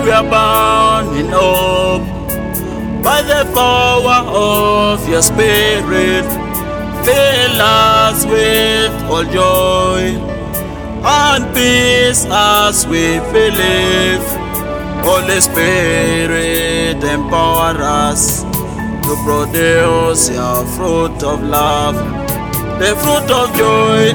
we are bound in hope by the power of your Spirit. Fill us with all joy and peace as we believe. Holy Spirit, empower us to produce your fruit of love, the fruit of joy,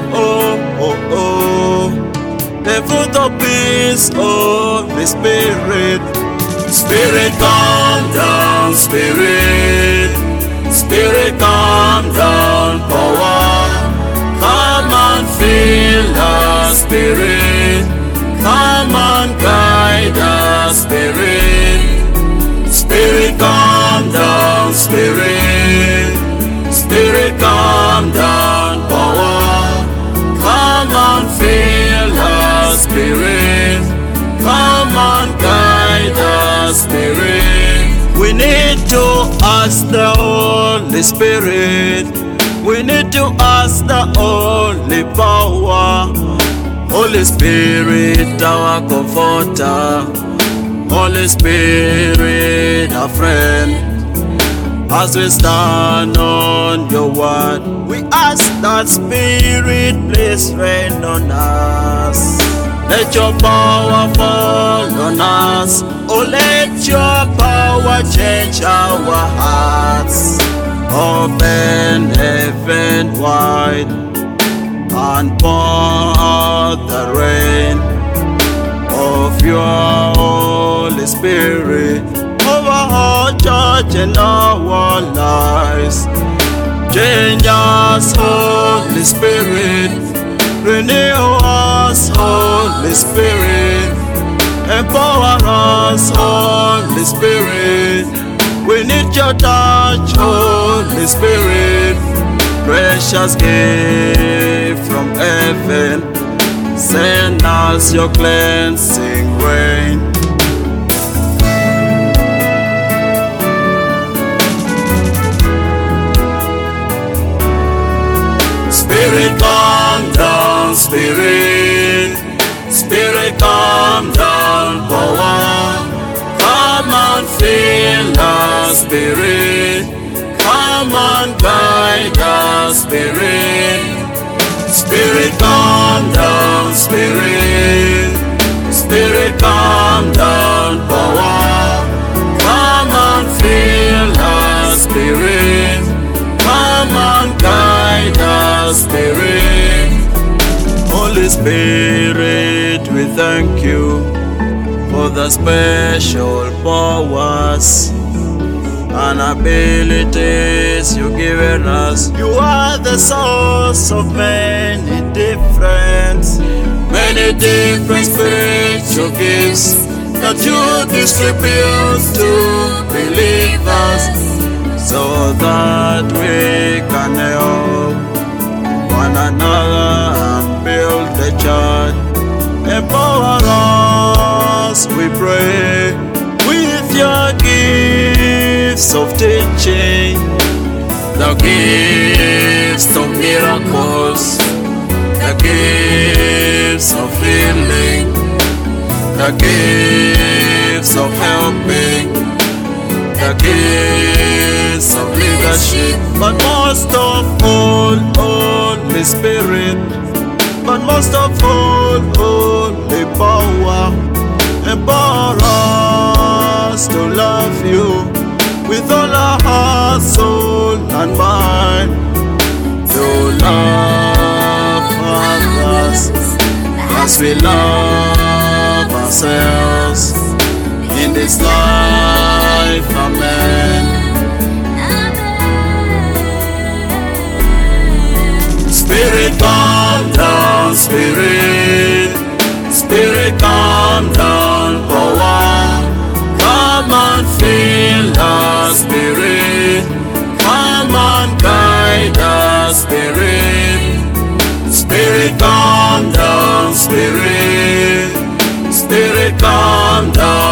the fruit of peace, Holy Spirit. Spirit, come down, Spirit. Spirit, come down, power. Come and fill us, Spirit. Come and guide us, Spirit. Spirit, come down, Spirit. Spirit, come down, power. Come and fill us, Spirit. Come and guide us, Spirit. We need to ask the Holy Spirit. We need to ask the Holy Power. Holy Spirit, our comforter. Holy Spirit, our friend. As we stand on your word, we ask that Spirit please rain on us. Let your power fall on us. Oh, let your power change our hearts. Open heaven wide and pour out the rain of your Holy Spirit over our church and our lives. Change us, Holy Spirit. Renew us, Holy Spirit. Empower us, Holy Spirit. We need your touch, Holy Spirit. Precious gift from heaven. Send us your cleansing rain. Spirit, come down, Spirit. Spirit, come down, power. Come and fill us, Spirit. Come and guide us, Spirit. Spirit, come down, Spirit. Spirit, come down, power. Come and fill us, Spirit. Come and guide us, Spirit. Holy Spirit, we thank you for the special powers and abilities you've given us. You are the source of many different spiritual gifts that you distribute to believers, so that we can help one another and build the church. Empower us, we pray, with your gifts of teaching, the gifts of miracles, the gifts of healing, the gifts of helping, the gifts of leadership, but most of all, Holy Spirit, but most of all, Holy Power. Empower us to love you with all our heart, soul, and mind. To love others as we love ourselves in this life. Amen. Spirit, come down, Spirit. Spirit, come down, power. Come and fill us, Spirit. Come and guide us, Spirit. Spirit, come down, Spirit. Spirit, come down.